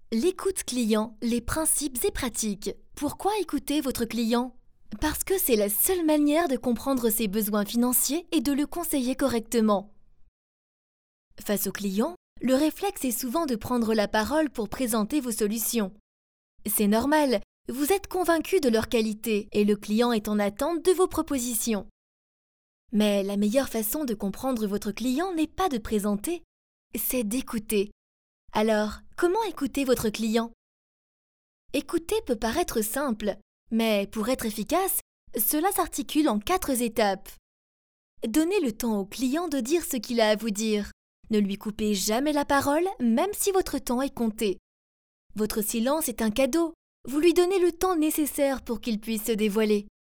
L'écoute client, les principes et pratiques. Pourquoi écouter votre client? Parce que c'est la seule manière de comprendre ses besoins financiers et de le conseiller correctement. Face au client, le réflexe est souvent de prendre la parole pour présenter vos solutions. C'est normal, vous êtes convaincu de leur qualité et le client est en attente de vos propositions. Mais la meilleure façon de comprendre votre client n'est pas de présenter, c'est d'écouter. Alors, comment écouter votre client? Écouter peut paraître simple, mais pour être efficace, cela s'articule en 4 étapes. Donnez le temps au client de dire ce qu'il a à vous dire. Ne lui coupez jamais la parole, même si votre temps est compté. Votre silence est un cadeau. Vous lui donnez le temps nécessaire pour qu'il puisse se dévoiler.